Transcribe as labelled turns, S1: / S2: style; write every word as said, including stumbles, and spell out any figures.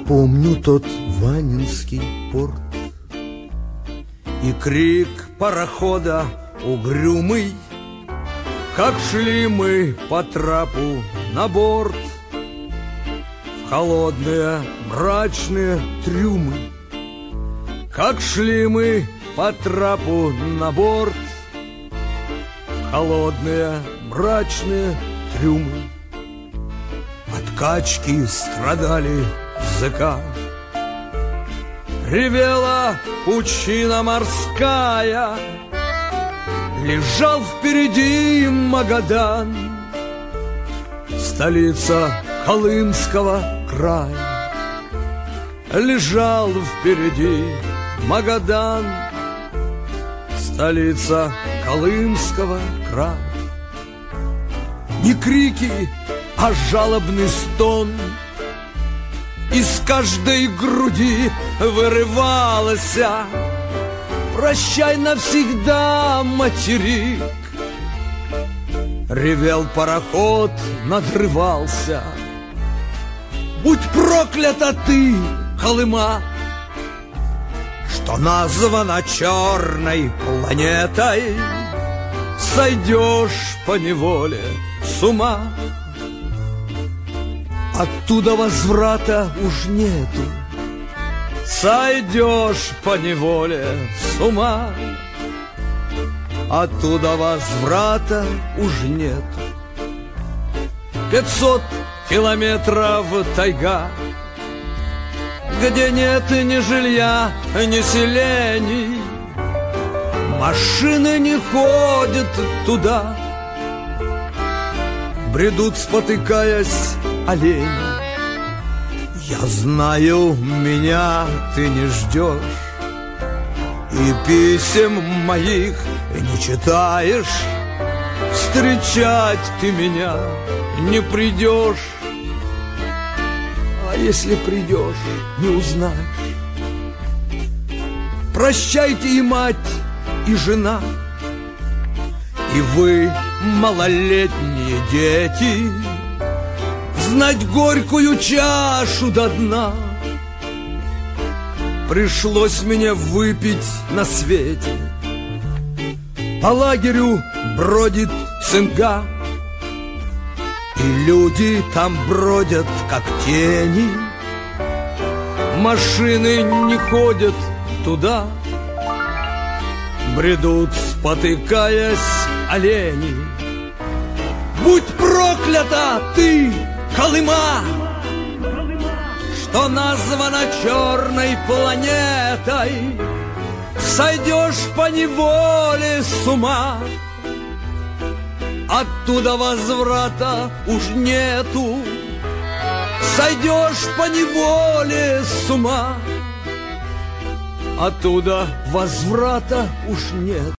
S1: Помню тот Ванинский порт и крик парохода угрюмый, как шли мы по трапу на борт в холодные мрачные трюмы. Как шли мы по трапу на борт в холодные мрачные трюмы. От качки страдали языка, ревела пучина морская, лежал впереди Магадан, столица Колымского края. Лежал впереди Магадан, столица Колымского края. Не крики, а жалобный стон из каждой груди вырывалася. Прощай навсегда, материк. Ревел пароход, надрывался. Будь проклята ты, Колыма, что названа черной планетой. Сойдешь поневоле с ума. Оттуда возврата уж нету. Сойдешь поневоле с ума. Оттуда возврата уж нету. Пятьсот километров тайга, где нет ни жилья, ни селений. Машины не ходят туда, бредут, спотыкаясь, олени. Я знаю, меня ты не ждешь, и писем моих не читаешь. Встречать ты меня не придешь, а если придешь, не узнаешь. Прощайте и мать, и жена, и вы, малолетние дети, знать горькую чашу до дна пришлось мне выпить на свете. По лагерю бродит цинга, и люди там бродят, как тени. Машины не ходят туда, бредут, спотыкаясь, олени. Будь проклята ты, Колыма, что названа черной планетой. Сойдешь поневоле с ума. Оттуда возврата уж нету. Сойдешь поневоле с ума. Оттуда возврата уж нет.